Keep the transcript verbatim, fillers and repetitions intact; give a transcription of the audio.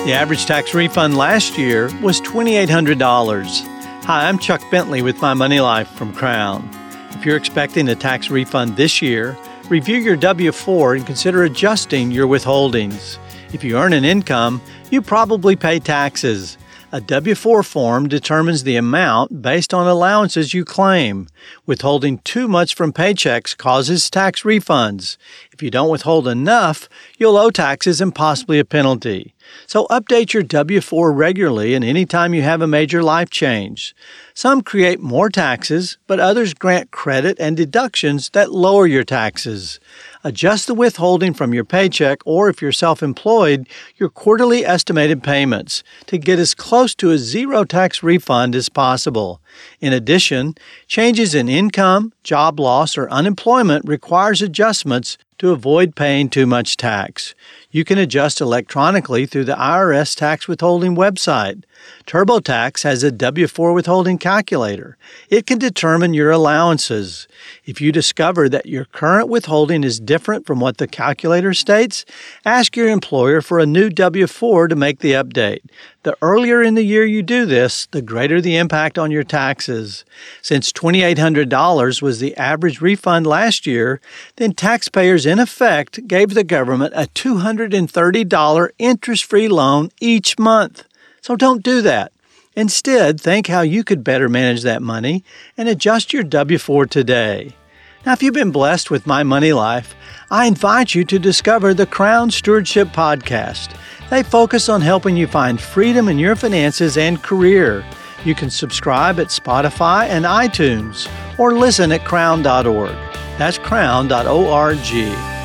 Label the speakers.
Speaker 1: The average tax refund last year was two thousand eight hundred dollars. Hi, I'm Chuck Bentley with My Money Life from Crown. If you're expecting a tax refund this year, review your W four and consider adjusting your withholdings. If you earn an income, you probably pay taxes. A W four form determines the amount based on allowances you claim. Withholding too much from paychecks causes tax refunds. If you don't withhold enough, you'll owe taxes and possibly a penalty. So update your W four regularly and anytime you have a major life change. Some create more taxes, but others grant credit and deductions that lower your taxes. Adjust the withholding from your paycheck or, if you're self-employed, your quarterly estimated payments to get as close to a zero tax refund as possible. In addition, changes in income, job loss, or unemployment requires adjustments to avoid paying too much tax. You can adjust electronically through the I R S tax withholding website. TurboTax has a W four withholding calculator. It can determine your allowances. If you discover that your current withholding is different from what the calculator states, ask your employer for a new W four to make the update. The earlier in the year you do this, the greater the impact on your taxes. Since two thousand eight hundred dollars was the average refund last year, then taxpayers in effect gave the government a two hundred thirty dollars interest-free loan each month. So don't do that. Instead, think how you could better manage that money and adjust your W four today. Now, if you've been blessed with My Money Life, I invite you to discover the Crown Stewardship Podcast. They focus on helping you find freedom in your finances and career. You can subscribe at Spotify and iTunes or listen at crown dot org. That's crown dot org.